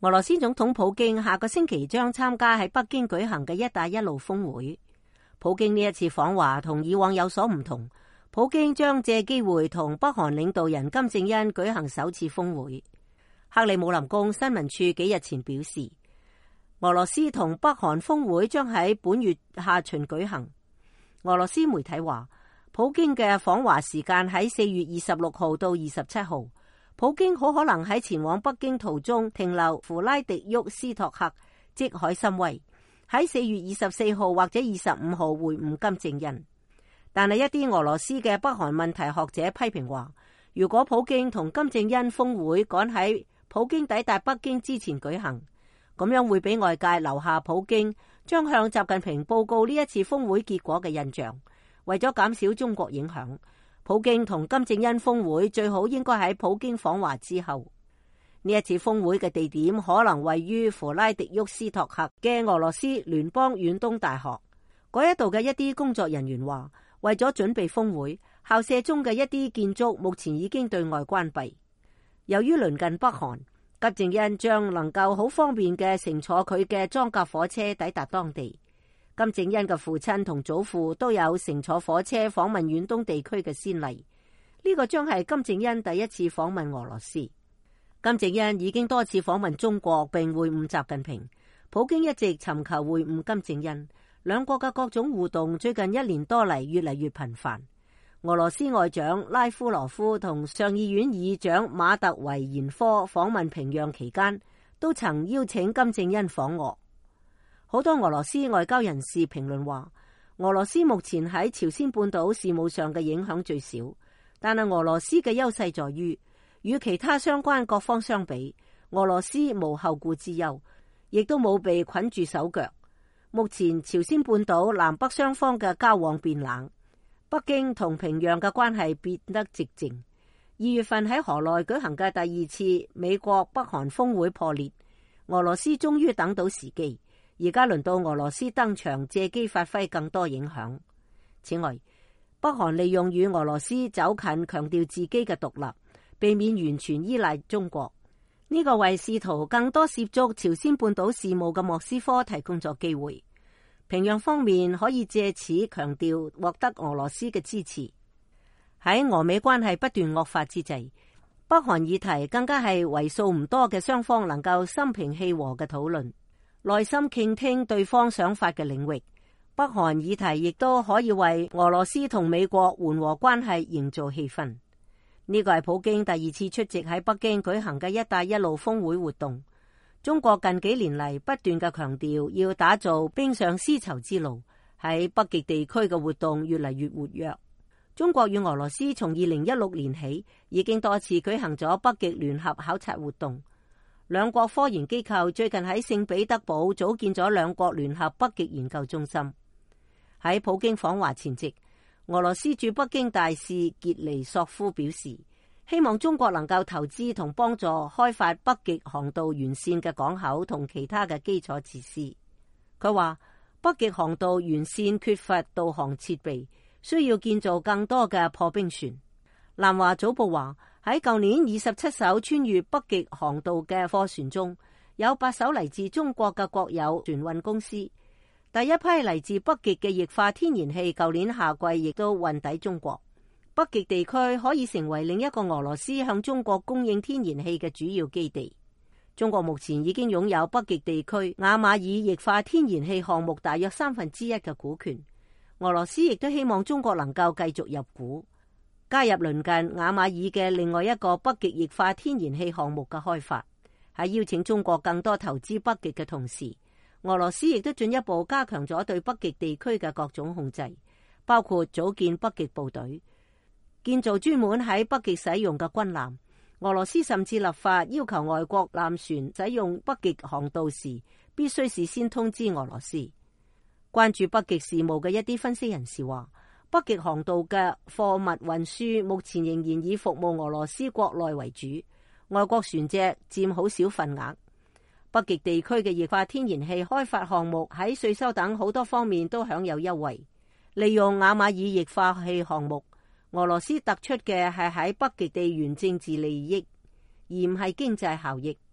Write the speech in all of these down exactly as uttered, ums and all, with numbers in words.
俄羅斯總統普京下個星期將參加喺北京舉行嘅一帶一路峰會。普京呢一次訪華同以往有所唔同，普京將借機會同北韓領導人金正恩舉行首次峰會。克里姆林宮新聞處幾日前表示，俄羅斯同北韓峰會將喺本月下旬舉行。俄羅斯媒體話，普京嘅訪華時間喺四月二十六號到二十七號。普京好可能喺前往北京途中停留弗拉迪沃斯托克，即海參崴，喺四月二十四號或者二十五號會晤金正恩。但係一啲俄羅斯嘅北韓問題學者批評話，如果普京同金正恩峰會趕喺普京抵達北京之前舉行，咁樣會俾外界留下普京將向習近平報告呢一次峰會結果嘅印象。為咗減少中國影響，普京同金正恩峰會最好應該喺普京訪華之後。呢一次峰會嘅地點可能位於弗拉迪沃斯托克嘅俄羅斯聯邦遠東大學。嗰一度嘅一啲工作人員話，為咗準備峰會，校舍中嘅一啲建築目前已經對外關閉。由於鄰近北韓，金正恩將能夠好方便嘅乘坐佢嘅裝甲火車抵達當地。金正恩嘅父親同祖父都有乘坐火車訪問遠東地區嘅先例，呢個將係金正恩第一次訪問俄羅斯。金正恩已經多次訪問中國並會晤習近平，普京一直尋求會晤金正恩，兩國嘅各種互動最近一年多嚟越嚟越頻繁。俄羅斯外長拉夫羅夫同上議院議長馬特維延科訪問平壤期間，都曾邀請金正恩訪俄。好多俄羅斯外交人士評論話，俄羅斯目前喺朝鮮半島事務上嘅影響最少，但係俄羅斯嘅優勢在於，與其他相關各方相比，俄羅斯無後顧之憂，亦都冇被捆住手腳。目前朝鮮半島南北雙方嘅交往變冷，北京同平壤嘅關係變得寂靜。二月份喺河內舉行嘅第二次美國北韓峰會破裂，俄羅斯終於等到時機。而家輪到俄羅斯登場，借機發揮更多影響。此外，北韓利用與俄羅斯走近，強調自己嘅獨立，避免完全依賴中國。呢個為試圖更多涉足朝鮮半島事務嘅莫斯科提供咗機會。平壤方面可以借此強調獲得俄羅斯嘅支持。喺俄美關係不斷惡化之際，北韓議題更加係為數唔多嘅雙方能夠心平氣和嘅討論，耐心傾聽對方想法嘅領域。北韓議題亦都可以為俄羅斯同美國緩和關係營造氣氛。呢個係普京第二次出席喺北京舉行嘅一帶一路峰會活動。中國近幾年嚟不斷嘅強調要打造冰上絲綢之路，喺北極地區嘅活動越嚟越活躍。中國與俄羅斯從二零一六年起已經多次舉行咗北極聯合考察活動。兩國科研機構最近喺聖彼得堡組建咗兩國聯合北極研究中心。喺普京訪華前夕，俄羅斯駐北京大使傑尼索夫表示，希望中國能夠投資同幫助開發北極航道沿線嘅港口同其他嘅基礎設施。佢話，北極航道沿線缺乏導航設備，需要建造更多嘅破冰船。南華早報話，喺舊年二十七艘穿越北極航道嘅貨船中，有八艘嚟自中國嘅國有船運公司。第一批嚟自北極嘅液化天然氣，舊年夏季亦都運抵中國。北極地區可以成為另一個俄羅斯向中國供應天然氣嘅主要基地。中國目前已經擁有北極地區雅馬爾液化天然氣項目大約三分之一嘅股權。俄羅斯亦都希望中國能夠繼續入股，加入鄰近雅馬爾嘅另外一個北極液化天然氣項目嘅開發。喺邀請中國更多投資北極嘅同時，俄羅斯亦都進一步加強咗對北極地區嘅各種控制，包括組建北極部隊、建造專門喺北極使用嘅軍艦。俄羅斯甚至立法要求外國艦船使用北極航道時，必須事先通知俄羅斯。關注北極事務嘅一啲分析人士話，北極航道嘅貨物運輸目前仍然以服務俄羅斯國內為主，外國船隻佔好少份額。北極地區嘅液化天然氣開發項目喺稅收等好多方面都享有優惠。利用雅馬爾液化氣項目，俄羅斯突出嘅係喺北極地緣政治利益，而唔係經濟效益。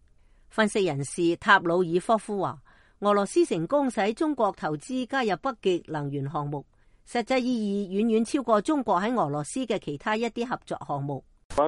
分析人士塔魯爾科夫話，俄羅斯成功使中國投資加入北極能源項目，實際意義遠遠超過中國喺俄羅斯嘅其他一啲合作項目。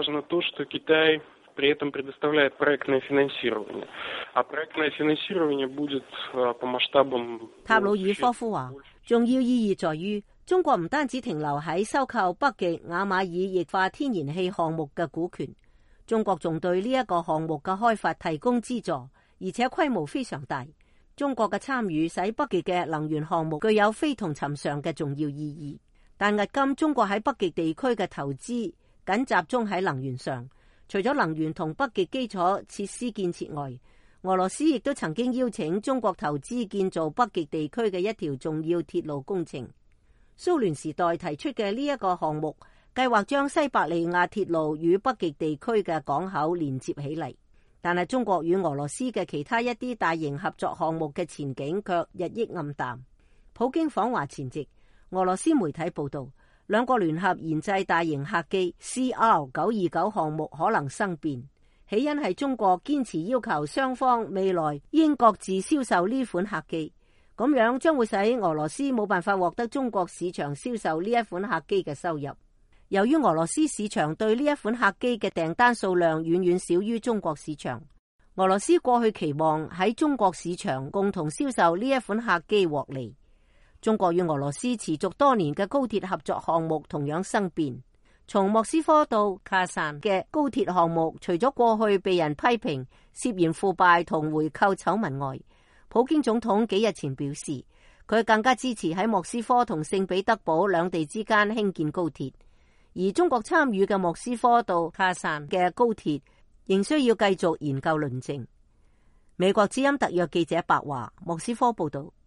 塔魯爾科夫話，重要意義在於中國唔單止停留喺收購北極亞馬爾液化天然氣項目嘅股權，中國仲對呢一個項目嘅開發提供資助，而且規模非常大。中國嘅參與使北極嘅能源項目具有非同尋常嘅重要意義。但迄今中國喺北極地區嘅投資僅集中喺能源上，除咗能源同北極基礎設施建設外，俄羅斯亦都曾經邀請中國投資建造北極地區嘅一條重要鐵路工程。蘇聯時代提出嘅呢一個項目，計劃將西伯利亞鐵路與北極地區嘅港口連接起嚟。但係中國與俄羅斯嘅其他一啲大型合作項目嘅前景卻日益暗淡。普京訪華前夕，俄羅斯媒體報道，兩國聯合研製大型客機 C R 九二九項目可能生變，起因係中國堅持要求雙方未來應各自銷售呢款客機，咁樣將會使俄羅斯冇辦法獲得中國市場銷售呢一款客機嘅收入。由於俄羅斯市場對呢一款客機嘅訂單數量遠遠少於中國市場，俄羅斯過去期望喺中國市場共同銷售呢一款客機獲利。中國與俄羅斯持續多年嘅高鐵合作項目同樣生變。從莫斯科到喀山嘅高鐵項目，除咗過去被人批評涉嫌腐敗同回扣醜聞外，普京總統幾日前表示，佢更加支持喺莫斯科同聖彼得堡兩地之間興建高鐵。而中國參與嘅莫斯科到喀山嘅高鐵仍需要繼續研究論證。美國之音特約記者白華莫斯科報道。